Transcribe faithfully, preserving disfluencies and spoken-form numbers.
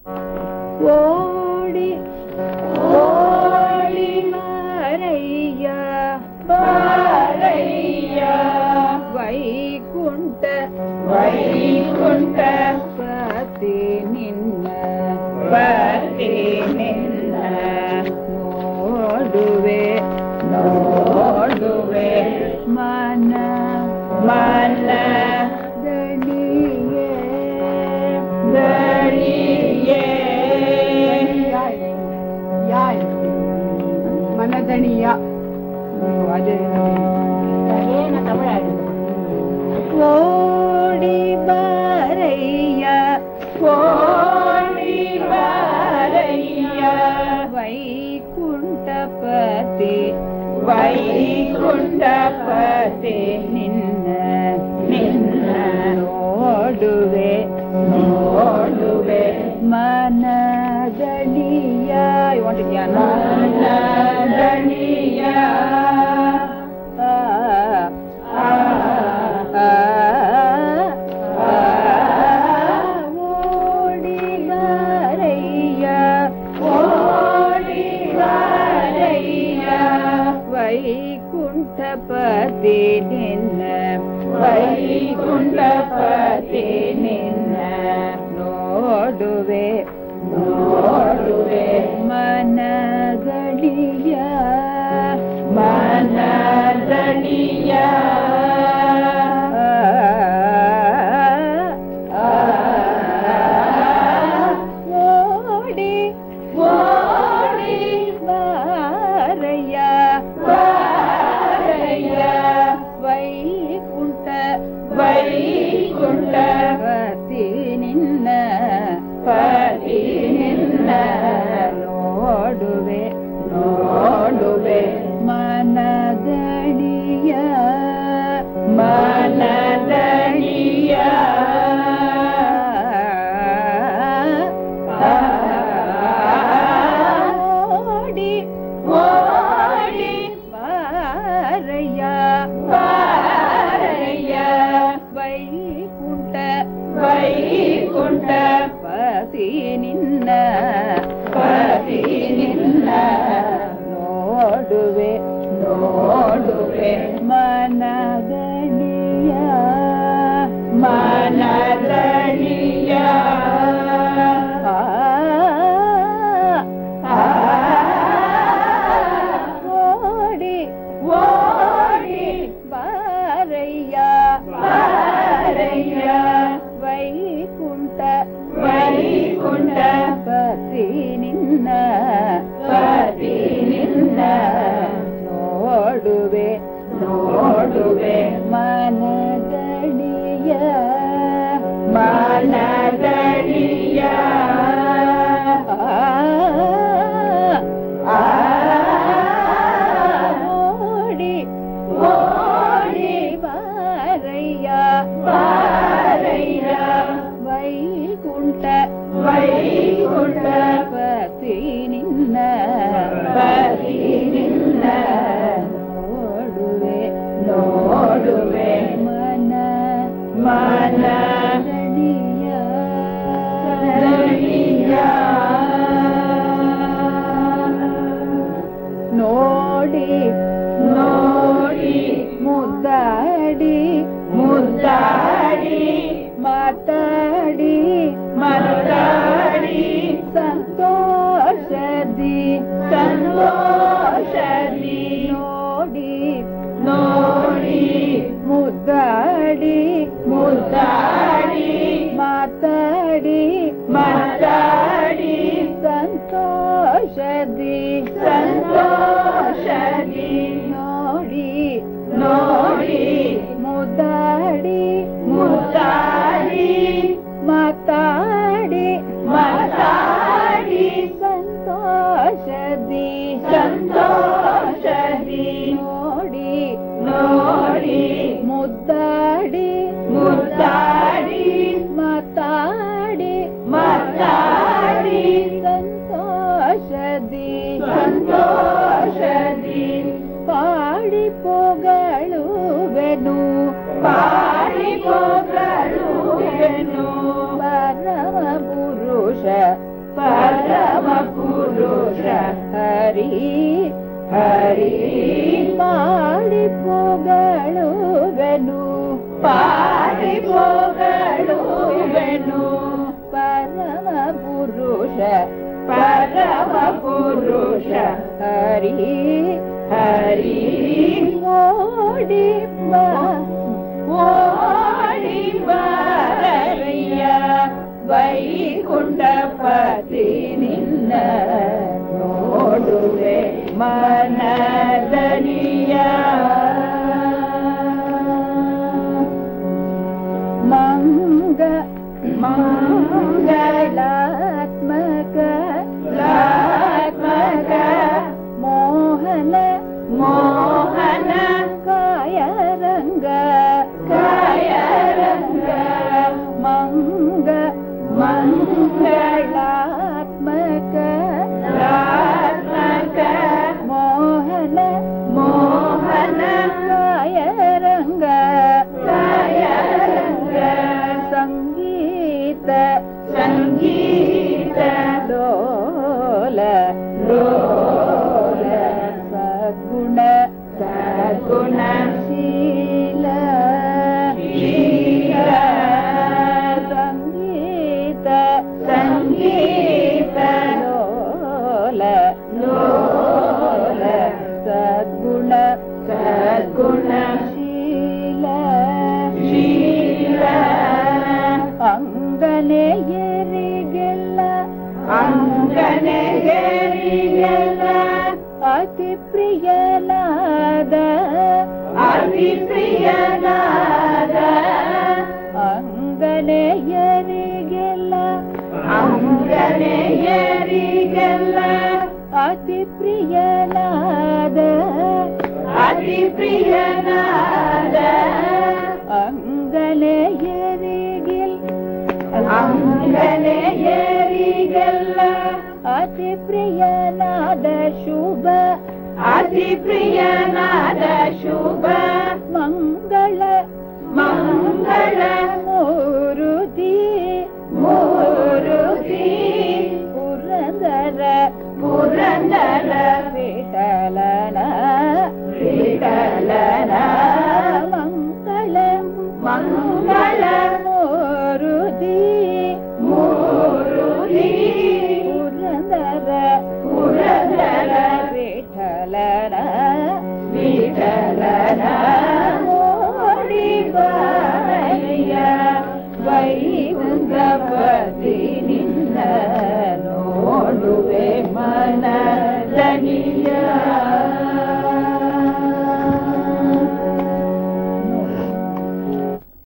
ಓಡಿ ಓಡಿ ಬಾರಯ್ಯ ಬಾರಯ್ಯ ವೈಕುಂಠ ವೈಕುಂಠ ಪತಿ ನಿನ್ನ ಪತಿ ನಿನ್ನ ನೋಡುವೆ ನೋಡುವೆ ಮನ ಮನ ದಣಿಯೇ ದಣಿಯೇ ಮನದಣಿಯ ಅದೇ ಏನು ತಮಿಳ ಓಡಿ ಬಾರಯ್ಯ ಓಡಿ ಬಾರಯ್ಯ ವೈಕುಂಠಪತಿ ವೈಕುಂಠಪತಿ ನಿನ್ನ ನಿನ್ನ ನೋಡುವೆ ನೋಡುವೆ ಮನದಣಿಯ ಮನದಣಿಯ ಓಡಿ ಬಾರಯ್ಯ ಓಡಿ ಬಾರಯ್ಯ ವೈಕುಂಠಪತಿ ನಿನ್ನ ವೈಕುಂಠಪತಿ ನಿನ್ನ ನೋಡುವೆ ನೋಡುವೆ ಮನದಣಿಯ ಮನದಣಿಯ ಓಡಿ ಓಡಿ ಬಾರಯ್ಯ ಬಾರಯ್ಯ ವೈಕುಂಠ ವೈಕುಂಠ ಪತಿ ನಿನ್ನ ಪತಿ ನಿನ್ನ ನೋಡುವೆ ನೋಡುವೆ ಮನದಣಿಯ ಮನದಣಿಯ ಓಡಿ ಓಡಿ ಬಾರಯ್ಯ ಬಾರಯ್ಯ ವೈಕುಂಠ ವೈಕುಂಠ ಪತಿ ನಿನ್ನ ಪತಿ ನಿನ್ನ ನೋಡುವೆ ನೋಡುವೆ ಮನದಣಿಯ ಮನದಣಿಯ ಓಡಿ ಓಡಿ ಬಾರಯ್ಯ ಬಾರಯ್ಯ ವೈಕುಂಠ ವೈಕುಂಠ ಪತಿ ನಿನ್ನ ಪತಿ ನಿನ್ನ ನೋಡುವೆ ನೋಡುವೆ ಮನದಣಿಯ ಮನದಣಿಯ ಓಡಿ ಓಡಿ ಬಾರಯ್ಯ ಬಾರಯ್ಯ ವೈಕುಂಠ ವೈಕುಂಠ ಪತಿ ನಿನ್ನ ಪತಿ ನಿನ್ನ ನೋಡುವೆ ನೋಡುವೆ ಮನ ಮನದಣಿಯ ದಣಿಯ ನೋಡಿ ನೋಡಿ ಮುದ್ದಾಡಿ ಮುದ್ದಾಡಿ ಮಾತಾಡಿ ಮಾತಾಡಿ ಸಂತೋಷದಿ ಸಂತೋಷದಿ ನೋಡಿ ನೋಡಿ ಮುದ್ದಾಡಿ ಮುದ್ದಾಡಿ ಮಾತಾಡಿ ಮಾತಾಡಿ ಸಂತೋಷದಿ ಸಂತೋಷದಿ ನೋಡಿ ನೋಡಿ ಮುದ್ದಾಡಿ ಮುದ್ದಾಡಿ ಮಾತಾಡಿ ಹರಿ ಹರಿ ಪಾಡಿ ಪೊಗಳುವೆನು ಪಾಡಿ ಪೊಗಳುವೆನು ಪರಮ ಪುರುಷ ಪರಮ ಪುರುಷ ಹರಿ ಹರಿ ಓಡಿ ಬಾ ಓಡಿ ಬಾರಯ್ಯ ವೈಕುಂಠಪತಿ ನಿನ್ನ ನೋಡುವೆ ಮನದನಿಯ ಮಂಗ ಮಂಗಳಾತ್ಮಕ ಲಾತ್ಮಕ ಮೋಹನ ಮೋಹನ ಕಾಯರಂಗ ಕಾಯರಂಗ ಮಂಗ ಮಂಗಳಾತ್ಮಕ ಲಾತ್ಮಕ ಮೋಹನ ಮೋಹನ ಕಾಯರಂಗ ಕಾಯರಂಗ ಸಂಗೀತ ಸಂಗೀತ ಲೋಲ ಲೋಲ ಸಗುಣ ಸಗುಣ ಶೀಲ ಶೀಲ ಸಂಗೀತ ಸಂಗೀತ ಲೋಲ ಲೋಲ ಸದ್ಗುಣ ಸದ್ಗುಣ ಶೀಲ ಶೀಲ ಅಂಗನೆಯರಿಗೆಲ್ಲ ಅಂಗನೆಯರಿಗೆಲ್ಲ ಅತಿ ಪ್ರಿಯನಾದ ಅತಿ ಪ್ರಿಯನಾದ ಅಂಗನೆಯರಿಗೆಲ್ಲ ಅಂಗನೆಯರಿಗೆಲ್ಲ ಅತಿ ಪ್ರಿಯನಾದ ಅತಿ ಪ್ರಿಯನಾದ ಅಂಗನೆಯರಿಗೆಲ್ಲ ಅಂಗನೆಯರಿಗೆಲ್ಲ ಅತಿ ಪ್ರಿಯನಾದ ಶುಭ ಅತಿ ಪ್ರಿಯನಾದ ಶುಭ ಮಂಗಳ ಮಂಗಳ ಮೂರುತಿ ಮೂರುತಿ ಪುರಂದರ ಪುರಂದರ ವಿಠಲನ ವಿಠಲನ ಮಂಗಳ ಮಂಗಳ ಮೂರುತಿ ಮೂರುತಿ ಪುರಂದರ ಪುರಂದರ ವಿಠಲನ ವಿಠಲನ ಓಡಿ ಬಾರಯ್ಯ ವೈಕುಂಠಪತಿ ನಿನ್ನ ನೋಡುವೆ ಮನದನಿಯ